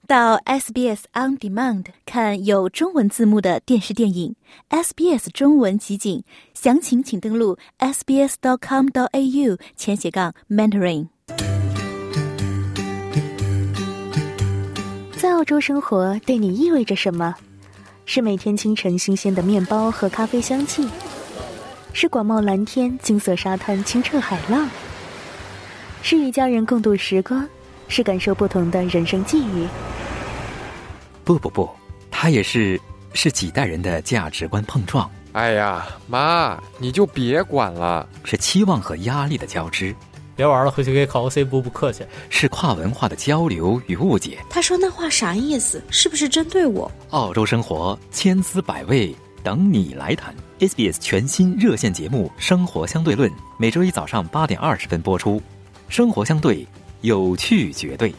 到 SBS On Demand 看有中文字幕的电视电影 SBS 中文集锦，详情请登录 sbs.com.au/Mandarin。在澳洲生活对你意味着什么？是每天清晨新鲜的面包和咖啡香气，是广袤蓝天、金色沙滩、清澈海浪，是与家人共度时光，是感受不同的人生际遇。 不，它也是几代人的价值观碰撞。 哎呀，妈，你就别管了。 是期望和压力的交织。 别玩了，回去给考个 C 不客气。 是跨文化的交流与误解。 他说那话啥意思？是不是针对我？ 澳洲生活千滋百味，等你来谈。SBS 全新热线节目《生活相对论》，每周一早上8点20分播出。生活相对，有趣绝对。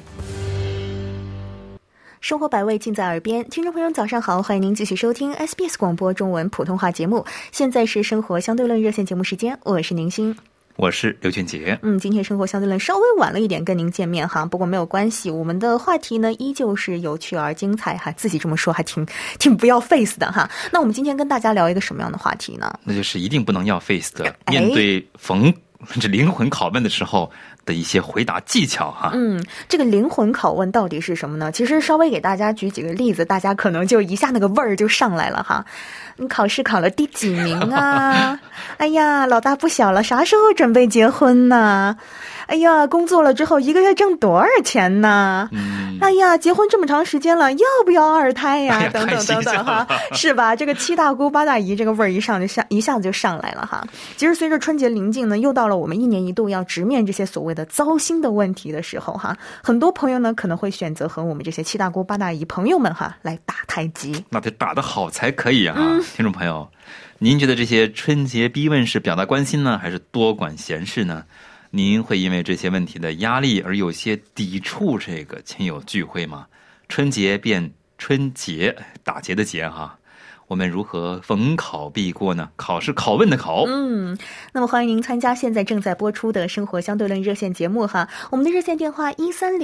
生活百味尽在耳边，听众朋友早上好，欢迎您继续收听 SBS 广播中文普通话节目。现在是生活相对论热线节目时间，我是宁欣， 我是刘俊杰。 今天生活相对论稍微晚了一点跟您见面哈，不过没有关系，我们的话题呢依旧是有趣而精彩哈，自己这么说还挺不要 face 的哈。那我们今天跟大家聊一个什么样的话题呢？ 那就是一定不能要 face 的，面对这灵魂拷问的时候的一些回答技巧哈。 这个灵魂拷问到底是什么呢？其实稍微给大家举几个例子，大家可能就一下那个味儿就上来了哈。你考试考了第几名啊？哎呀，老大不小了，啥时候准备结婚呢？哎呀，工作了之后1个月挣多少钱呢？哎呀，结婚这么长时间了，要不要2胎呀？等等等等哈，是吧？这个7大姑8大姨这个味儿一下子就上来了哈。其实随着春节临近呢，又到了我们1年1度要直面这些所谓的糟心的问题的时候哈，很多朋友呢可能会选择和我们这些7大姑8大姨朋友们哈来打太极。 那得打得好才可以啊。听众朋友，您觉得这些春节逼问是表达关心呢，还是多管闲事呢？您会因为这些问题的压力而有些抵触这个亲友聚会吗？春节变春节，打劫的劫哈，我们如何逢考必过呢？考是拷问的考。 那么欢迎您参加现在正在播出的生活相对论热线节目哈。我们的热线电话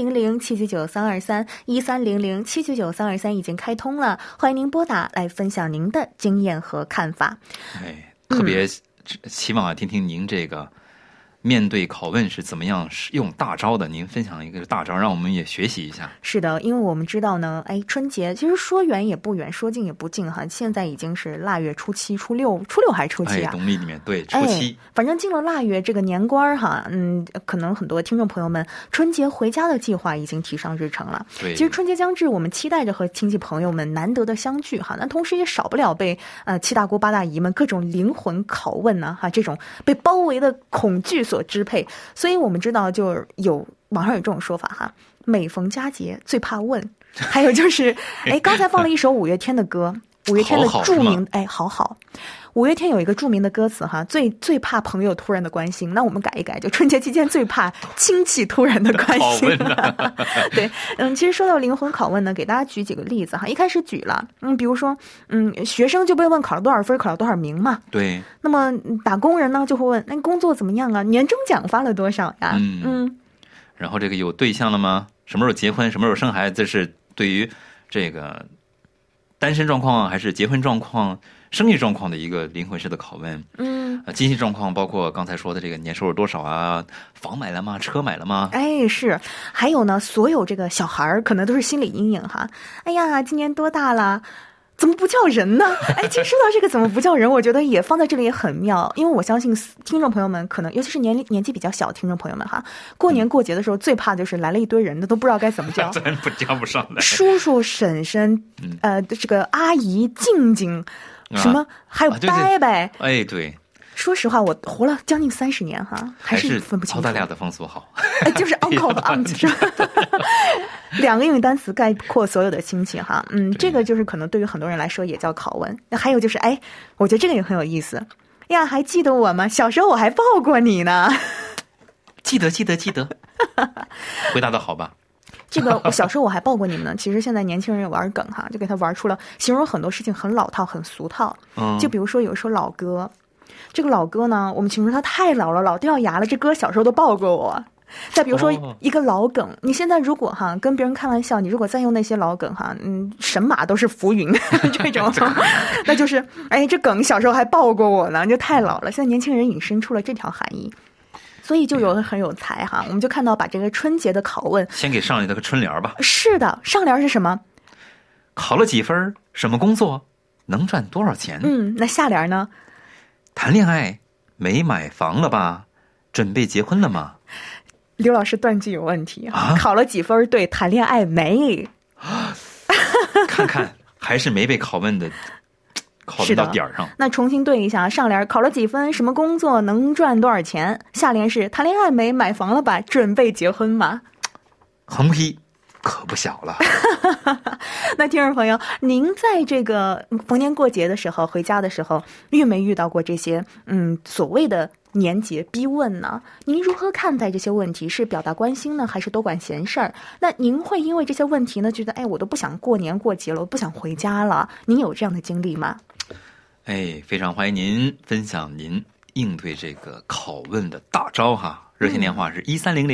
1300-799-323，1300-799-323已经开通了，欢迎您拨打来分享您的经验和看法。 特别希望听听您这个面对拷问是怎么样用大招的，您分享一个大招让我们也学习一下。 是的，因为我们知道呢，春节其实说远也不远，说近也不近哈，现在已经是腊月初7、初六还是初7啊？ 农历里面对，初7。 反正进了腊月这个年关哈，可能很多听众朋友们春节回家的计划已经提上日程了。 对， 其实春节将至，我们期待着和亲戚朋友们难得的相聚哈，那同时也少不了被7大姑8大姨们各种灵魂拷问呢哈，这种被包围的恐惧所支配。所以我们知道就网上有这种说法哈，每逢佳节最怕问。还有就是刚才放了一首五月天的歌，五月天的著名好五月天有一个著名的歌词哈，最怕朋友突然的关心，那我们改一改，就春节期间最怕亲戚突然的关心。对，其实说到灵魂拷问呢，给大家举几个例子哈。一开始举了，比如说，学生就被问考了多少分，考了多少名嘛。 对。 那么打工人呢就会问，那工作怎么样啊？年终奖发了多少呀？ 然后这个有对象了吗？什么时候结婚？什么时候生孩子？这是对于这个单身状况还是结婚状况、生意状况的一个灵魂式的拷问。经济状况包括刚才说的这个年收入多少啊，房买了吗？车买了吗？ 是。还有呢，所有这个小孩可能都是心理阴影哈。哎呀，今年多大了？怎么不叫人呢？其实说到这个怎么不叫人，我觉得也放在这里也很妙，因为我相信听众朋友们可能，尤其是年纪比较小的听众朋友们哈，过年过节的时候最怕就是来了一堆人的都不知道该怎么叫， 真不叫不上来。 叔叔婶婶，这个阿姨静静，什么还有伯伯， 对。 说实话，我活了将近30年哈，还是分不清楚。 澳大利亚的风俗好， 就是 uncle 的 aunt 是吧？2个英语单词概括所有的亲戚哈，这个就是可能对于很多人来说也叫拷问。那还有就是，我觉得这个也很有意思呀，还记得我吗？小时候我还抱过你呢。 记得，回答的好吧？ 这个小时候我还抱过你们呢。其实现在年轻人也玩梗哈，就给他玩出了形容很多事情很老套、很俗套。就比如说有一首老歌。这个老哥呢，我们形容他太老了，老掉牙了。这哥小时候都抱过我， 再比如说一个老梗，你现在如果跟别人开玩笑，你如果再用那些老梗神马都是浮云这种，那就是这梗小时候还爆过我呢，就太老了。现在年轻人引申出了这条含义。所以就有很有才我们就看到把这个春节的拷问先给上一个春联吧。 是的，上联是什么？ 考了几分？什么工作？能赚多少钱？ 那下联呢？ 谈恋爱没买房了吧？准备结婚了吗？ 刘老师断句有问题考了几分？对，谈恋爱没？ 看看还是没被拷问的。考虑到点上。 那重新对一下，上联考了几分？什么工作？能赚多少钱？下联是谈恋爱没？买房了吧？准备结婚吗？ 横批可不小了。 那听众朋友，您在这个逢年过节的时候回家的时候，遇没遇到过这些所谓的年节逼问呢？您如何看待这些问题？是表达关心呢，还是多管闲事儿？那您会因为这些问题呢，觉得我都不想过年过节了，我不想回家了？您有这样的经历吗？ 非常欢迎您分享您应对这个拷问的大招热线电话是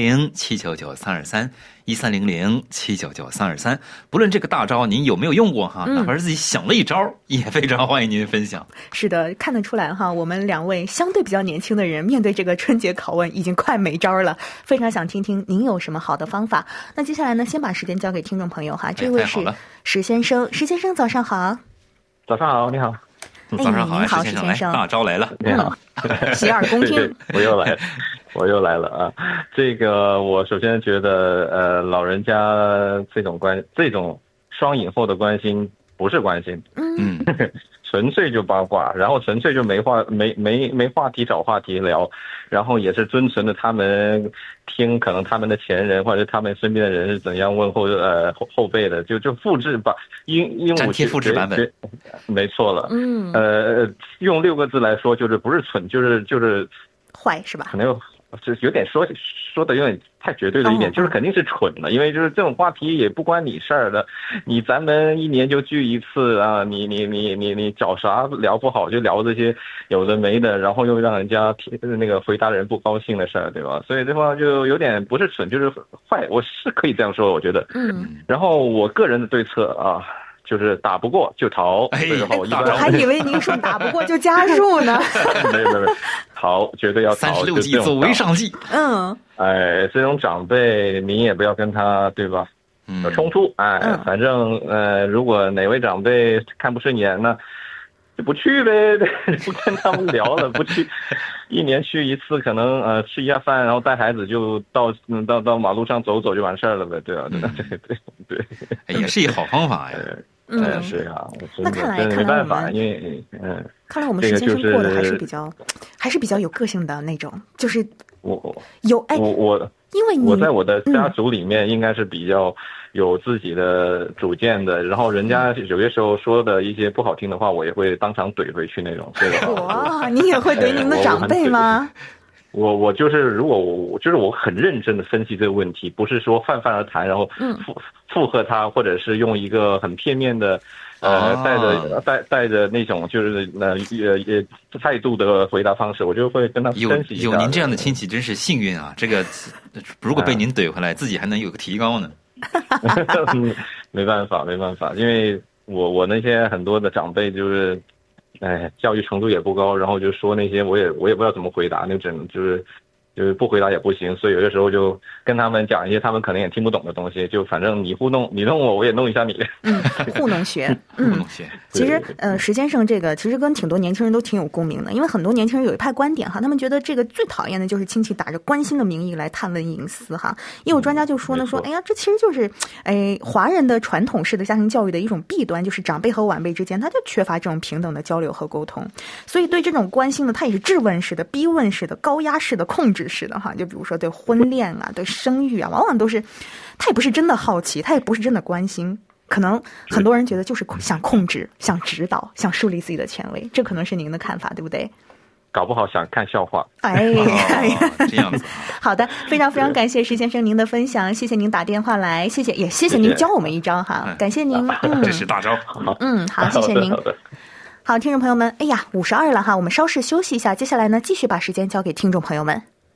1300-799-323，1300-799-323。不论这个大招您有没有用过哪怕是自己想了一招，也非常欢迎您分享。 是的，看得出来我们两位相对比较年轻的人，面对这个春节拷问已经快没招了，非常想听听您有什么好的方法。那接下来呢，先把时间交给听众朋友这位是石先生。石先生早上好。 早上好，你好。 早上好， 您好， 石先生，大招来了。 你好， 洗耳恭听。 我又来了这个我首先觉得老人家这种双引后的关心不是关心，纯粹就八卦，然后纯粹就没话题找话题聊，然后也是遵循着他们听可能他们的前人或者他们身边的人是怎样问候后辈的，就复制吧，鹦鹉贴复制版本， 没错了。用6个字来说，就是不是蠢，就是坏，是吧？ 可能就是有点说的有点太绝对了一点，就是肯定是蠢的，因为就是这种话题也不关你事儿的，咱们一年就聚一次你找啥聊不好就聊这些有的没的，然后又让人家那个回答人不高兴的事儿，对吧？所以这话就有点不是蠢就是坏，我是可以这样说，我觉得。然后我个人的对策就是打不过就逃，这个话我一般。 我还以为您说打不过就加入呢。 没有，逃绝对要逃。 36计走为上计。 这种长辈你也不要跟他，对吧？有冲突，反正如果哪位长辈看不顺眼呢，就不去呗，不跟他们聊了，不去。一年去一次，可能吃一下饭，然后带孩子就到马路上走走就完事儿了呗，对吧？对， 也是一个好方法呀。 是啊， 那看来没办法，因为看来我们石先生过得还是比较有个性的那种，就是我因为我在我的家族里面应该是比较有自己的主见的，然后人家有些时候说的一些不好听的话，我也会当场怼回去那种，对吧？ 哇，你也会怼您的长辈吗？ 我就是如果我很认真的分析这个问题，不是说泛泛而谈，然后附和他，或者是用一个很片面的带着那种就是态度的回答方式，我就会跟他分析一下。 有您这样的亲戚真是幸运啊！这个如果被您怼回来，自己还能有个提高呢。 没办法，因为我那些很多的长辈就是教育程度也不高，然后就说那些我也不知道怎么回答，就是不回答也不行，所以有的时候就跟他们讲一些他们可能也听不懂的东西，就反正你弄我，我也弄一下你。 糊弄学。其实石先生这个其实跟挺多年轻人都挺有共鸣的，因为很多年轻人有一派观点他们觉得这个最讨厌的就是亲戚打着关心的名义来探问隐私也有专家就说哎呀，这其实就是华人的传统式的家庭教育的一种弊端，就是长辈和晚辈之间他就缺乏这种平等的交流和沟通，所以对这种关心呢，他也是质问式的、逼问式的、高压式的、控制式的就比如说对婚恋对生育往往都是他也不是真的好奇，他也不是真的关心，可能很多人觉得就是想控制、想指导、想树立自己的权威，这可能是您的看法，对不对？ 搞不好想看笑话。 这样子。 好的，非常非常感谢石先生您的分享，谢谢您打电话来，也谢谢您教我们一招感谢您。 这是大招。 好，谢谢您。好，听众朋友们，52了我们稍事休息一下，接下来呢继续把时间交给听众朋友们。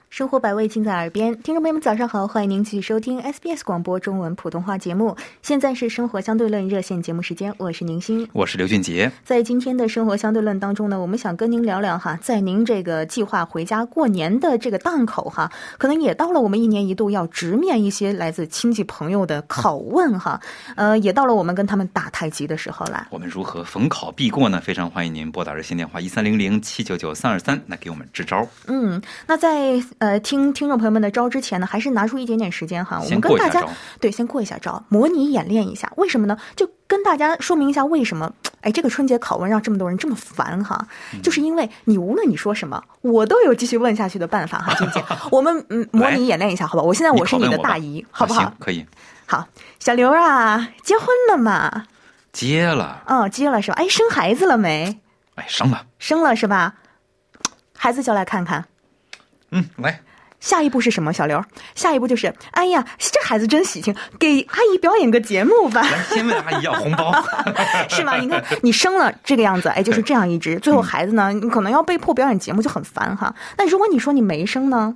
生活百味尽在耳边，听众朋友们早上好，欢迎您继续收听 SBS 广播中文普通话节目。现在是生活相对论热线节目时间，我是宁欣， 我是刘俊杰。 在今天的生活相对论当中呢，我们想跟您聊聊哈，在您这个计划回家过年的这个档口哈，可能也到了我们一年一度要直面一些来自亲戚朋友的拷问哈，也到了我们跟他们打太极的时候了。 我们如何逢考必过呢？非常欢迎您拨打热线电话1300-799-323来给我们支招。 那在听众朋友们的招之前呢，还是拿出一点点时间哈，我们跟大家先过一下招，模拟演练一下。为什么呢？就跟大家说明一下为什么这个春节拷问让这么多人这么烦哈，就是因为你无论你说什么，我都有继续问下去的办法哈。俊杰，我们模拟演练一下好吧？我现在我是你的大姨，好不好？ 行，可以。 好，小刘啊，结婚了吗？ 结了。 结了是吧？生孩子了没？ 生了是吧？孩子叫来看看。 来。 下一步是什么，小刘？下一步就是，哎呀，这孩子真喜庆，给阿姨表演个节目吧。 来，先问阿姨要红包， 是吗？你看，你生了这个样子，就是这样一只，最后孩子呢，你可能要被迫表演节目，就很烦哈。那如果你说你没生呢？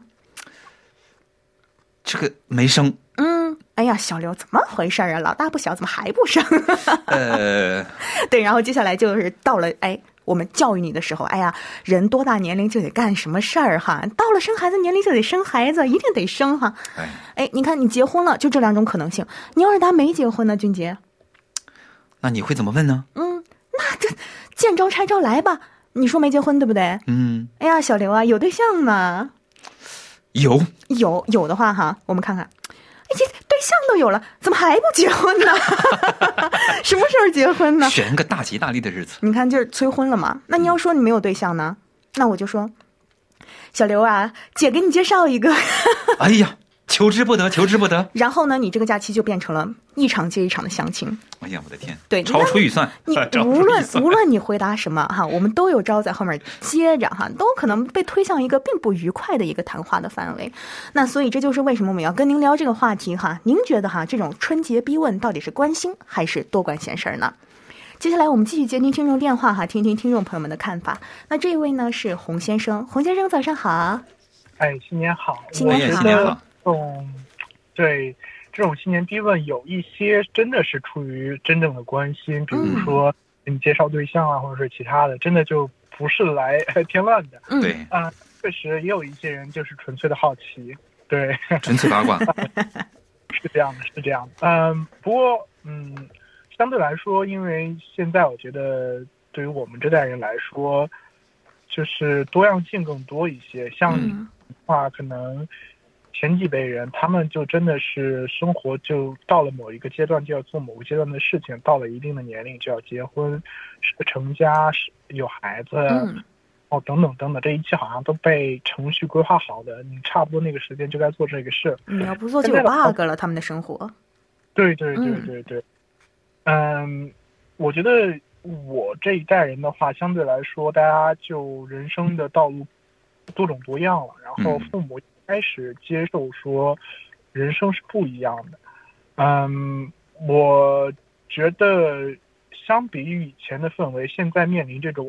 这个没生。 哎呀，小刘怎么回事啊？老大不小，怎么还不生？对，然后接下来就是到了我们教育你的时候，人多大年龄就得干什么事儿哈，到了生孩子年龄就得生孩子，一定得生哈。你看你结婚了，就这两种可能性。你要是他没结婚呢，俊杰， 那你会怎么问呢？ 那这见招拆招来吧。你说没结婚对不对？哎呀，小刘啊，有对象吗？有的话哈，我们看看。这对象都有了，怎么还不结婚呢？什么时候结婚呢？ 选个大吉大利的日子。 你看，就是催婚了嘛。那你要说你没有对象呢，那我就说，小刘啊，姐给你介绍一个。 哎呀，求之不得，求之不得。 然后呢，你这个假期就变成了一场接一场的相亲。 哎呀，我的天！ 对， 超出预算。 你无论你回答什么哈，我们都有招在后面接着哈，都可能被推向一个并不愉快的一个谈话的范围。那所以这就是为什么我们要跟您聊这个话题哈。您觉得哈，这种春节逼问到底是关心还是多管闲事儿呢？接下来我们继续接听听众电话哈，听听听众朋友们的看法。那这位呢是洪先生，洪先生早上好。 新年好。 新年好。 对。这种新年逼问有一些真的是出于真正的关心，比如说给你介绍对象啊，或者是其他的，真的就不是来添乱的。 对确实也有一些人就是纯粹的好奇，对， 纯粹八卦。 是这样的。不过相对来说，因为现在我觉得对于我们这代人来说，就是多样性更多一些。像你的话，可能前几辈人他们就真的是生活就到了某一个阶段就要做某个阶段的事情，到了一定的年龄就要结婚、成家、有孩子，等等等等，这一切好像都被程序规划好的，你差不多那个时间就该做这个事。 你要不做就有 bug 了，他们的生活。 对。我觉得我这一代人的话，相对来说，大家就人生的道路多种多样了，然后父母开始接受说人生是不一样的。我觉得相比于以前的氛围，现在面临这种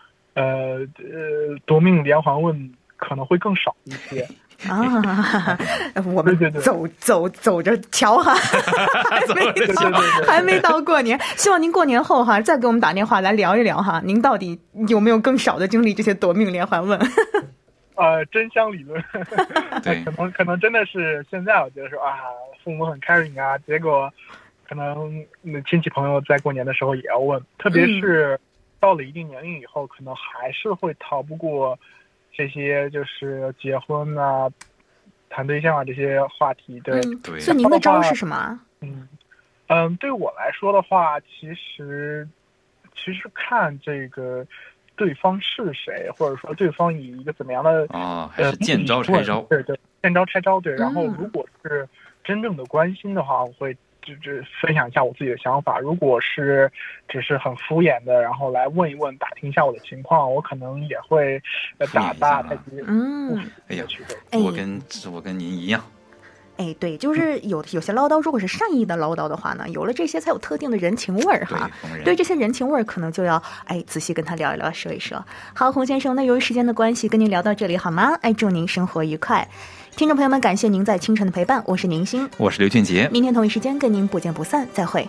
夺命连环问可能会更少一些。 我们走着瞧哈，还没到过年，希望您过年后哈再给我们打电话来聊一聊哈，您到底有没有更少的经历这些夺命连环问？ 真相理论。 对， 可能真的是现在我觉得说父母很 caring 啊，结果可能亲戚朋友在过年的时候也要问，特别是到了一定年龄以后，可能还是会逃不过这些就是结婚啊、谈对象啊这些话题。对。 所以您的招是什么？ 对我来说的话，其实看这个对方是谁，或者说对方以一个怎么样的还是见招拆招。 对，见招拆招。对，然后如果是真正的关心的话，我会分享一下我自己的想法。如果是只是很敷衍的，然后来问一问、打听一下我的情况，我可能也会打太极。 哎呀，我跟您一样。 哎，对，就是有些唠叨，如果是善意的唠叨的话呢，有了这些才有特定的人情味儿哈。对这些人情味儿，可能就要仔细跟他聊一聊，说一说。好，洪先生，那由于时间的关系，跟您聊到这里好吗？祝您生活愉快。听众朋友们，感谢您在清晨的陪伴，我是宁心， 我是刘俊杰， 明天同一时间跟您不见不散，再会。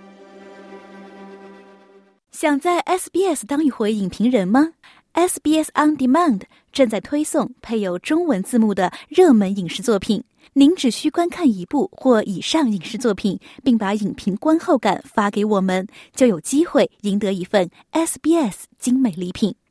想在 SBS 当一回影评人吗？ SBS On Demand 正在推送配有中文字幕的热门影视作品，您只需观看一部或以上影视作品，并把影评观后感发给我们，就有机会赢得一份 SBS 精美礼品。